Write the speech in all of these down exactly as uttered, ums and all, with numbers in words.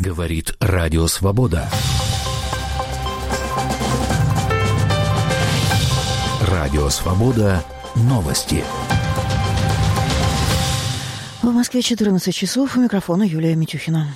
Говорит Радио Свобода. Радио Свобода. Новости. В Москве четырнадцать часов. У микрофона Юлия Митюхина.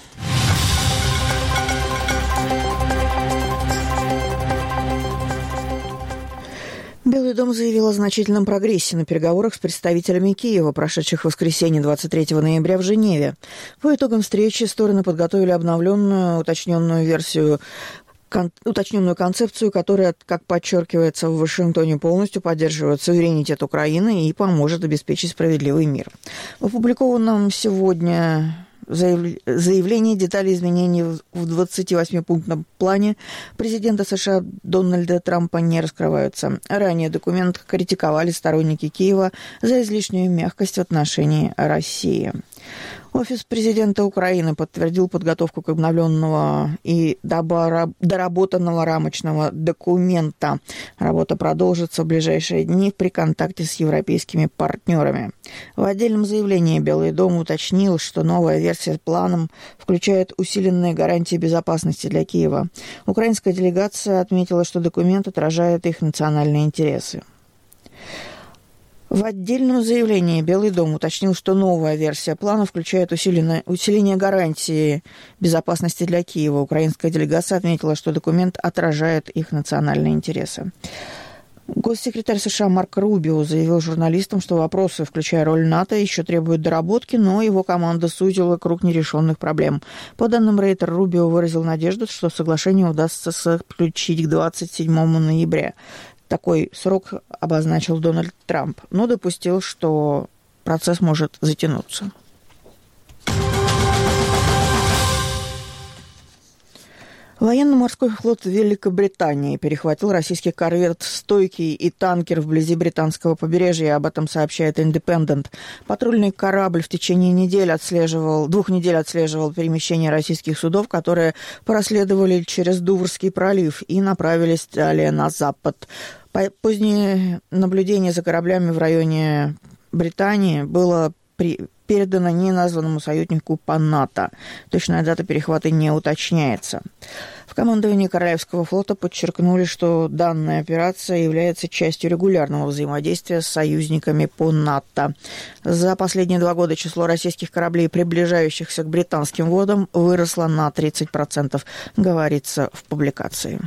Белый дом заявил о значительном прогрессе на переговорах с представителями Киева, прошедших в воскресенье двадцать третьего ноября в Женеве. По итогам встречи стороны подготовили обновленную, уточненную версию Кон- уточненную концепцию, которая, как подчеркивается в Вашингтоне, полностью поддерживает суверенитет Украины и поможет обеспечить справедливый мир. В опубликованном сегодня заявлении детали изменений в двадцативосьмипунктном плане президента США Дональда Трампа не раскрываются. Ранее документ критиковали сторонники Киева за излишнюю мягкость в отношении России. Офис президента Украины подтвердил подготовку к обновленного и доработанного рамочного документа. Работа продолжится в ближайшие дни при контакте с европейскими партнерами. В отдельном заявлении Белый дом уточнил, что новая версия с планом включает усиленные гарантии безопасности для Киева. Украинская делегация отметила, что документ отражает их национальные интересы. В отдельном заявлении Белый дом уточнил, что новая версия плана включает усиленное, усиление гарантии безопасности для Киева. Украинская делегация отметила, что документ отражает их национальные интересы. Госсекретарь США Марк Рубио заявил журналистам, что вопросы, включая роль НАТО, еще требуют доработки, но его команда сузила круг нерешенных проблем. По данным Рейтер, Рубио выразил надежду, что соглашение удастся заключить к двадцать седьмому ноября. Такой срок обозначил Дональд Трамп, но допустил, что процесс может затянуться. Военно-морской флот Великобритании перехватил российский корвет «Стойкий» и танкер вблизи британского побережья. Об этом сообщает «Индепендент». Патрульный корабль в течение недели отслеживал, двух недель отслеживал перемещение российских судов, которые проследовали через Дуврский пролив и направились далее на запад. Позднее наблюдение за кораблями в районе Британии было при... передано неназванному союзнику по НАТО. Точная дата перехвата не уточняется. В командовании Королевского флота подчеркнули, что данная операция является частью регулярного взаимодействия с союзниками по НАТО. За последние два года число российских кораблей, приближающихся к британским водам, выросло на тридцать процентов, говорится в публикации.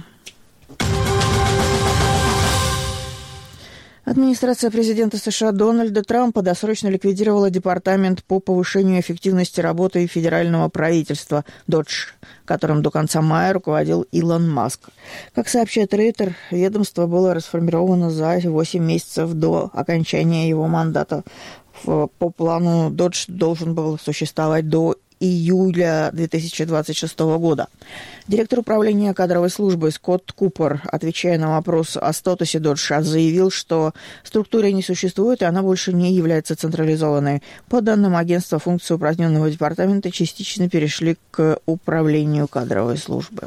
Администрация президента США Дональда Трампа досрочно ликвидировала департамент по повышению эффективности работы федерального правительства «Додж», которым до конца мая руководил Илон Маск. Как сообщает Рейтер, ведомство было расформировано за восемь месяцев до окончания его мандата. По плану «Додж» должен был существовать до июля две тысячи двадцать шестого года. Директор управления кадровой службы Скотт Купер, отвечая на вопрос о статусе Доджа, заявил, что структуры не существует, и она больше не является централизованной. По данным агентства, функции упраздненного департамента частично перешли к управлению кадровой службы.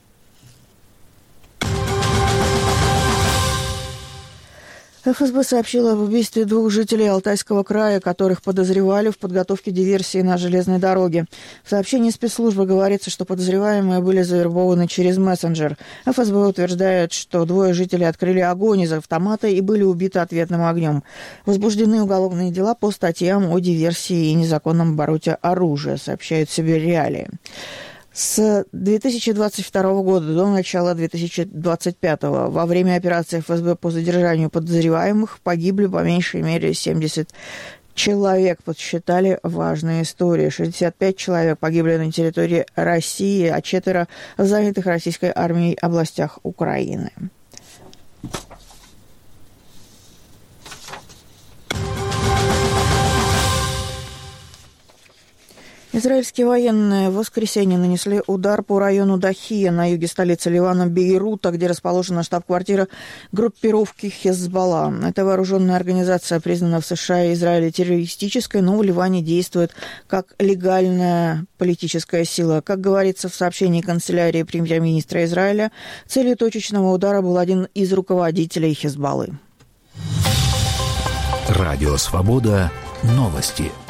эф эс бэ сообщила об убийстве двух жителей Алтайского края, которых подозревали в подготовке диверсии на железной дороге. В сообщении спецслужбы говорится, что подозреваемые были завербованы через мессенджер. эф эс бэ утверждает, что двое жителей открыли огонь из автомата и были убиты ответным огнем. Возбуждены уголовные дела по статьям о диверсии и незаконном обороте оружия, сообщают Сибирь-Реалии. С две тысячи двадцать второго года до начала две тысячи двадцать пятого во время операции эф эс бэ по задержанию подозреваемых погибли по меньшей мере семьдесят человек, подсчитали важные истории. шестьдесят пять человек погибли на территории России, а четверо в занятых российской армией областях Украины. Израильские военные в воскресенье нанесли удар по району Дахия на юге столицы Ливана Бейрута, где расположена штаб-квартира группировки Хезболла. Эта вооруженная организация признана в США и Израиле террористической, но в Ливане действует как легальная политическая сила. Как говорится в сообщении канцелярии премьер-министра Израиля, целью точечного удара был один из руководителей Хезболлы. Радио «Свобода». Новости.